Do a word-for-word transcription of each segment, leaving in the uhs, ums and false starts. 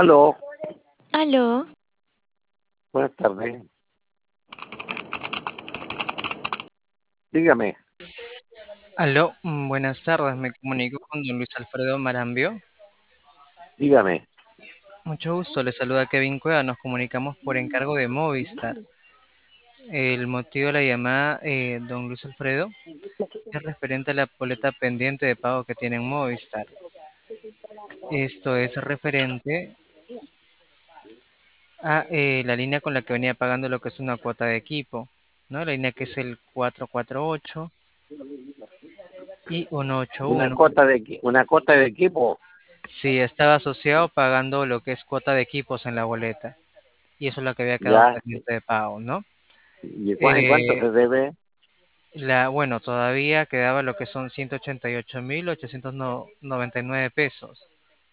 Aló, Aló, buenas tardes. Dígame, Aló, mm, buenas tardes, me comunico con don Luis Alfredo Marambio. dígame. Mucho gusto, le saluda Kevin Cueva, nos comunicamos por encargo de Movistar. El motivo de la llamada, eh, don Luis Alfredo, es referente a la boleta pendiente de pago que tiene en Movistar. Esto es referente a eh, la línea con la que venía pagando lo que es una cuota de equipo, ¿no? La línea que es el cuatro cuatro ocho y Una ciento ochenta y uno. cota de equi- una cota de equipo, Sí, estaba asociado pagando lo que es cuota de equipos en la boleta. Y eso es lo que había quedado ya. pendiente de pago, ¿no? ¿Y cua- en cuánto Eh, se debe? la, bueno, todavía quedaba lo que son ciento ochenta y ocho mil ochocientos noventa y nueve pesos.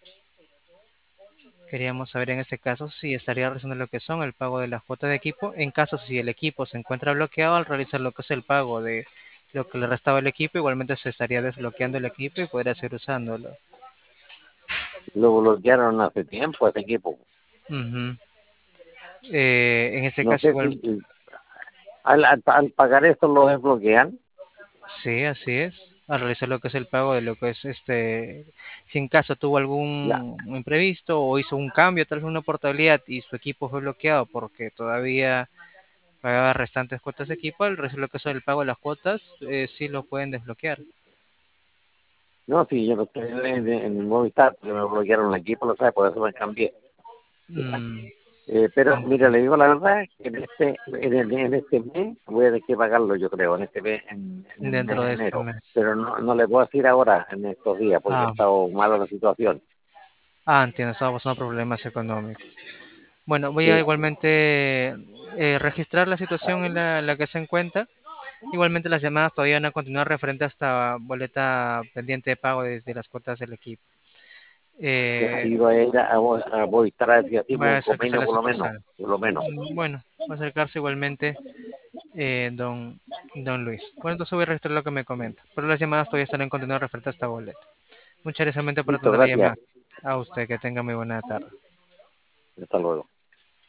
Queríamos saber en este caso si estaría realizando lo que son el pago de la cuota de equipo. En caso si el equipo se encuentra bloqueado, al realizar lo que es el pago de lo que le restaba el equipo, igualmente se estaría desbloqueando el equipo y podría seguir usándolo. Lo bloquearon hace tiempo ese equipo. Ujú. Eh, en este No caso sé igual, si eh, al, al, al pagar esto lo desbloquean. sí, así es. Al realizar lo que es el pago de lo que es este, si en caso tuvo Ya. algún imprevisto o hizo un cambio, tal vez una portabilidad y su equipo fue bloqueado porque todavía pagaba restantes cuotas de equipo, al realizar lo que es el pago de las cuotas, eh, sí lo pueden desbloquear. No, sí, yo no estoy en, en, en Movistar, porque me bloquearon el equipo, lo sabe, por eso me cambié. Mm, Eh, pero mira, entiendo. le digo la verdad, que en este, en, el- en este mes voy a tener que pagarlo, yo creo, en este mes, en, en el mes Dentro de de este enero. mes. Pero no, no le puedo decir ahora, en estos días, porque ha Ah, estado mala la situación. ah, entiendo, estaba pasando problemas económicos. Bueno, voy a Sí. igualmente eh, registrar la situación en la, en la que se encuentra. Igualmente las llamadas todavía van a continuar referente a esta boleta pendiente de pago desde las cuotas del equipo. Ya, Eh, y voy a ir a, a, a Movistar a ver si va hacemos a un acercarse a convenio la por lo menos, sucursal. por lo menos. Mm, Bueno, va a acercarse igualmente eh, don, don Luis. Bueno, entonces voy a registrar lo que me comenta. Pero las llamadas todavía están en continuo referente a esta boleta. Muchas gracias mente por Listo, atender la gracias. llamada. A usted, que tenga muy buena tarde. Hasta luego.